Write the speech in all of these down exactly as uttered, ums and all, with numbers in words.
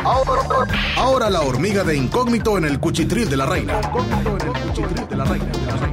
Ahora, ahora la hormiga de incógnito en el cuchitril de la reina. Incógnito en el cuchitril de la reina.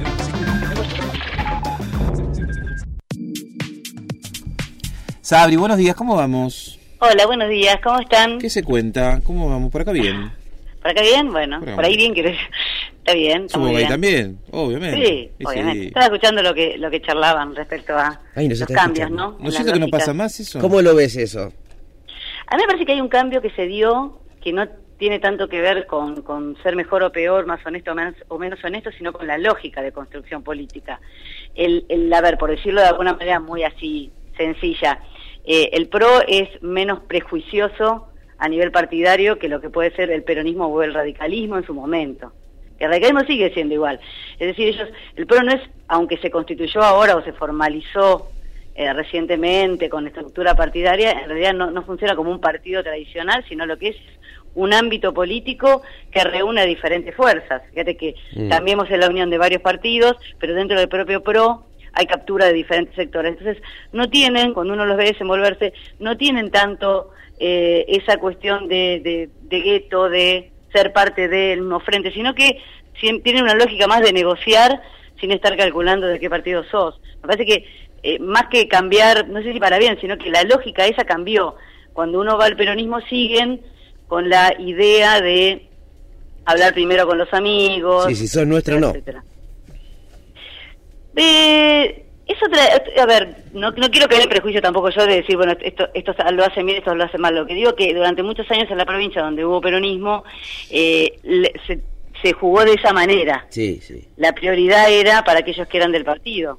Sabri, buenos días, ¿cómo vamos? Hola, buenos días, ¿cómo están? ¿Qué se cuenta? ¿Cómo vamos? ¿Por acá bien? ¿Por acá bien? Bueno, por, por ahí bien, quiero decir. Está bien, está muy bien. Ahí también, obviamente. Sí, sí, obviamente. Sí. Estaba escuchando lo que lo que charlaban respecto a Ay, los cambios, ¿no? ¿No siento que no pasa más eso? ¿Cómo lo ves eso? A mí me parece que hay un cambio que se dio que no tiene tanto que ver con, con ser mejor o peor, más honesto o menos, o menos honesto, sino con la lógica de construcción política. El, el, a ver, por decirlo de alguna manera muy así sencilla, eh, el P R O es menos prejuicioso a nivel partidario que lo que puede ser el peronismo o el radicalismo en su momento. El radicalismo sigue siendo igual. Es decir, ellos, el P R O no es, aunque se constituyó ahora o se formalizó eh, recientemente con estructura partidaria, en realidad no, no funciona como un partido tradicional, sino lo que es un ámbito político que reúne diferentes fuerzas. Fíjate que mm. Cambiemos es la unión de varios partidos, pero dentro del propio P R O hay captura de diferentes sectores. Entonces, no tienen, cuando uno los ve desenvolverse, no tienen tanto eh, esa cuestión de, de, de gueto, de ser parte del mismo frente, sino que tienen una lógica más de negociar sin estar calculando de qué partido sos. Me parece que eh, más que cambiar, no sé si para bien, sino que la lógica esa cambió. Cuando uno va al peronismo siguen con la idea de hablar primero con los amigos. Sí, si sos nuestro no. Eh, es otra, a ver, no, no quiero caer en prejuicio tampoco yo de decir, bueno, esto esto lo hace bien, esto lo hace mal. Lo que digo es que durante muchos años en la provincia donde hubo peronismo, eh, le, se, se jugó de esa manera. Sí, sí. La prioridad era para aquellos que eran del partido.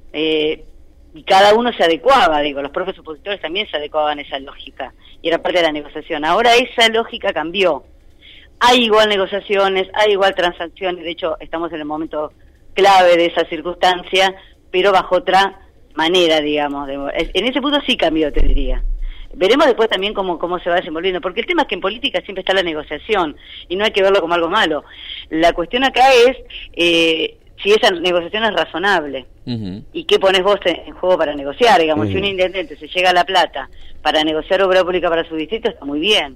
Eh, y cada uno se adecuaba, digo, los propios opositores también se adecuaban a esa lógica, y era parte de la negociación. Ahora esa lógica cambió. Hay igual negociaciones, hay igual transacciones, de hecho estamos en el momento clave de esa circunstancia, pero bajo otra manera, digamos. De, en ese punto sí cambió, te diría. Veremos después también cómo, cómo se va desenvolviendo, porque el tema es que en política siempre está la negociación, y no hay que verlo como algo malo. La cuestión acá es eh, si esa negociación es razonable, uh-huh. y qué pones vos en juego para negociar, digamos. Uh-huh. Si un intendente se llega a La Plata para negociar obra pública para su distrito, está muy bien.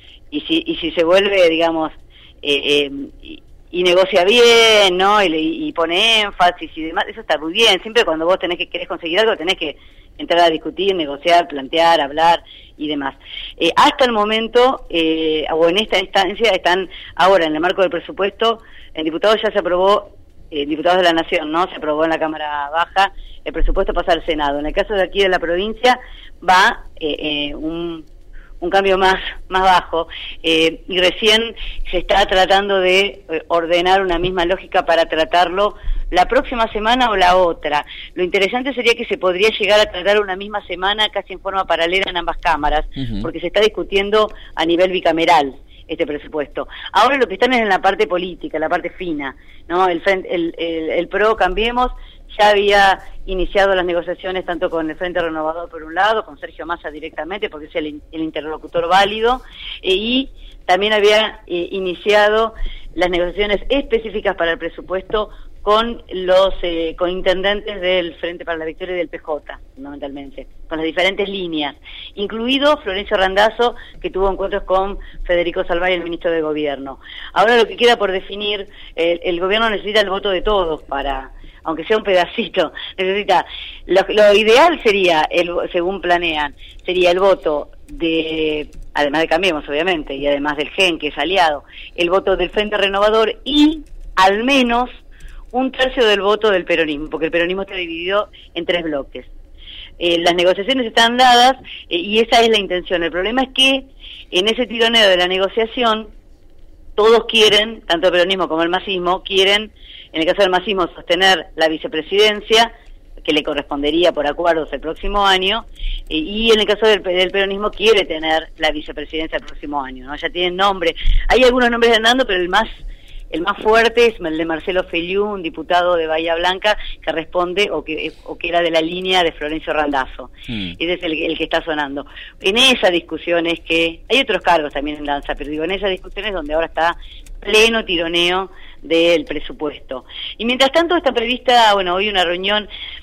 Y si, y si se vuelve, digamos, eh, eh, y, y negocia bien, ¿no? Y, y pone énfasis y demás, eso está muy bien. Siempre cuando vos tenés que querés conseguir algo, tenés que entrar a discutir, negociar, plantear, hablar y demás. Eh, hasta el momento, eh, o en esta instancia, están ahora en el marco del presupuesto, el diputado ya se aprobó, eh, diputados de la Nación, ¿no? Se aprobó en la Cámara Baja, el presupuesto pasa al Senado. En el caso de aquí de la provincia, va eh, eh, un... un cambio más más bajo, eh, y recién se está tratando de eh, ordenar una misma lógica para tratarlo la próxima semana o la otra. Lo interesante sería que se podría llegar a tratar una misma semana casi en forma paralela en ambas cámaras, uh-huh. porque se está discutiendo a nivel bicameral este presupuesto. Ahora lo que están es en la parte política, la parte fina, ¿no? El, el, el, el P R O Cambiemos ya había iniciado las negociaciones tanto con el Frente Renovador por un lado, con Sergio Massa directamente, porque es el, el interlocutor válido, eh, y también había eh, iniciado las negociaciones específicas para el presupuesto con los eh, con intendentes del Frente para la Victoria y del P J, fundamentalmente, con las diferentes líneas, incluido Florencio Randazzo, que tuvo encuentros con Federico Salvay, el ministro de Gobierno. Ahora lo que queda por definir, eh, el gobierno necesita el voto de todos para, aunque sea un pedacito, necesita, lo, lo ideal sería, el, según planean, sería el voto de, además de Cambiemos obviamente, y además del G E N, que es aliado, el voto del Frente Renovador y al menos un tercio del voto del peronismo, porque el peronismo está dividido en tres bloques. Eh, las negociaciones están dadas eh, y esa es la intención. El problema es que en ese tironeo de la negociación todos quieren, tanto el peronismo como el masismo, quieren, en el caso del masismo, sostener la vicepresidencia, que le correspondería por acuerdos el próximo año, eh, y en el caso del, del peronismo quiere tener la vicepresidencia el próximo año, ¿no? Ya tienen nombre. Hay algunos nombres andando, pero el más el más fuerte es el de Marcelo Feliú, un diputado de Bahía Blanca, que responde, o que o que era de la línea de Florencio Randazzo. Mm. Ese es el, el que está sonando. En esa discusión es que, hay otros cargos también en danza, pero digo, en esa discusión es donde ahora está pleno tironeo del presupuesto. Y mientras tanto está prevista, bueno, hoy una reunión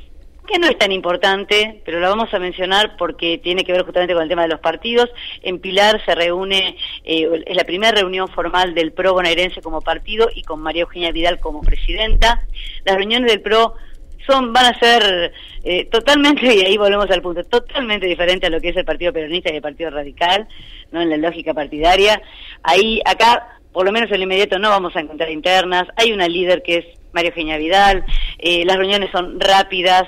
que no es tan importante, pero la vamos a mencionar porque tiene que ver justamente con el tema de los partidos. En Pilar se reúne, eh, es la primera reunión formal del PRO bonaerense como partido y con María Eugenia Vidal como presidenta. Las reuniones del PRO son van a ser eh, totalmente, y ahí volvemos al punto, totalmente diferente a lo que es el Partido Peronista y el Partido Radical, no en la lógica partidaria. Ahí, acá, por lo menos en el inmediato, no vamos a encontrar internas. Hay una líder que es María Eugenia Vidal. Eh, las reuniones son rápidas,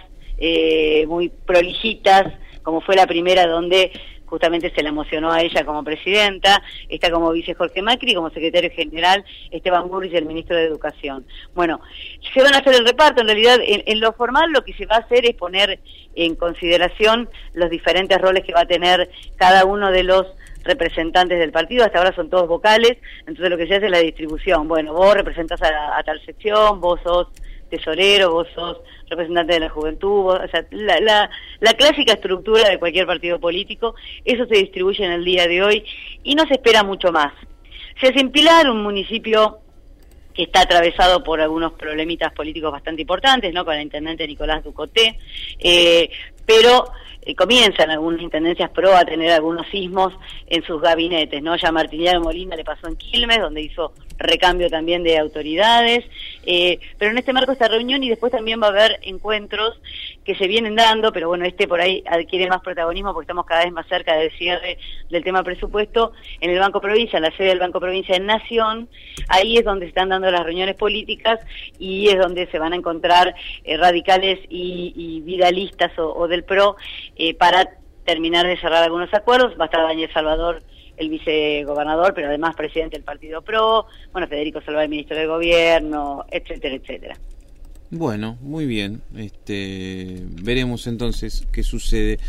eh, muy prolijitas, como fue la primera donde justamente se la emocionó a ella como presidenta. Está como vice Jorge Macri, como secretario general Esteban Burris, el ministro de Educación. Bueno, se van a hacer el reparto. En realidad, en, en lo formal lo que se va a hacer es poner en consideración los diferentes roles que va a tener cada uno de los representantes del partido. Hasta ahora son todos vocales, entonces lo que se hace es la distribución. Bueno, vos representás a, a tal sección, vos sos tesorero, vos sos representante de la juventud, vos, o sea, la, la, la clásica estructura de cualquier partido político. Eso se distribuye en el día de hoy y no se espera mucho más. Se hace en Pilar, un municipio que está atravesado por algunos problemitas políticos bastante importantes, ¿no?, con el intendente Nicolás Ducoté, eh, pero eh, comienzan algunas intendencias pro a tener algunos sismos en sus gabinetes, ¿no? Ya Martiniano Molina le pasó en Quilmes, donde hizo recambio también de autoridades, eh, pero en este marco esta reunión, y después también va a haber encuentros que se vienen dando, pero bueno, este por ahí adquiere más protagonismo porque estamos cada vez más cerca del cierre del tema presupuesto, en el Banco Provincia, en la sede del Banco Provincia en Nación. Ahí es donde se están dando las reuniones políticas y es donde se van a encontrar eh, radicales y, y vidalistas o, o del PRO eh, para terminar de cerrar algunos acuerdos. Va a estar Daniel Salvador, el vicegobernador, pero además presidente del Partido PRO, bueno, Federico Salvador, el ministro de Gobierno, etcétera, etcétera. Bueno, muy bien. Este, veremos entonces qué sucede.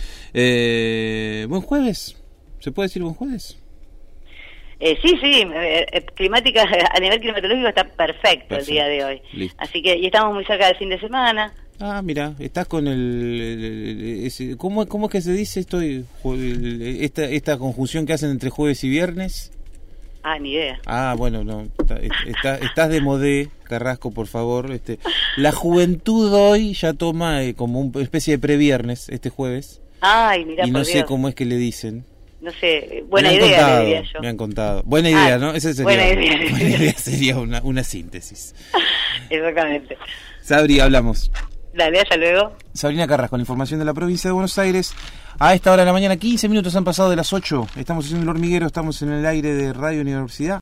Eh, buen jueves. ¿Se puede decir buen jueves? Eh, sí, sí, eh, climática, a nivel climatológico está perfecto, perfecto el día de hoy. Listo. Así que, y estamos muy cerca del fin de semana. Ah, mira, estás con el... el, el ese, ¿cómo, ¿Cómo es que se dice esto? Esta, esta conjunción que hacen entre jueves y viernes. Ah, ni idea. Ah, bueno, no, está, está, estás de modé, Carrasco, por favor. Este, la juventud hoy ya toma eh, como una especie de previernes este jueves. Ay, mira, y no por sé Dios. cómo es que le dicen. No sé, buena me idea, contado, le diría yo. Me han contado. Buena idea, ah, ¿no? Esa sería, buena idea. Buena idea sería una, una síntesis. Exactamente. Sabri, hablamos. Dale, hasta luego. Sabrina Carrasco, con la información de la provincia de Buenos Aires. A esta hora de la mañana, quince minutos han pasado de las ocho. Estamos haciendo el hormiguero, estamos en el aire de Radio Universidad.